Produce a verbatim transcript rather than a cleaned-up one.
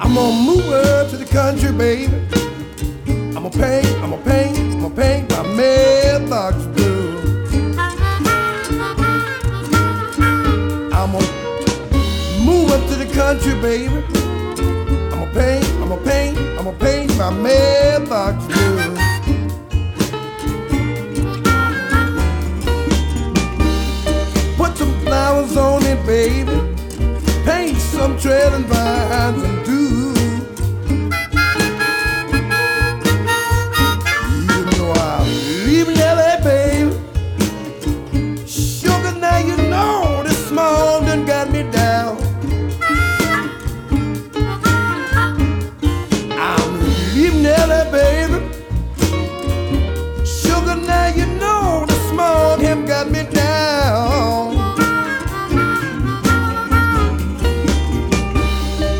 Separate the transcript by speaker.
Speaker 1: I'm gonna move her to the country, baby. I'm gonna paint, I'm gonna paint, I'm gonna paint my mailbox blue. I'm gonna move up to the country, baby. I'm gonna paint, I'm gonna paint, I'm gonna paint my mailbox blue. Put some flowers on it, baby. Paint some trailing vines and do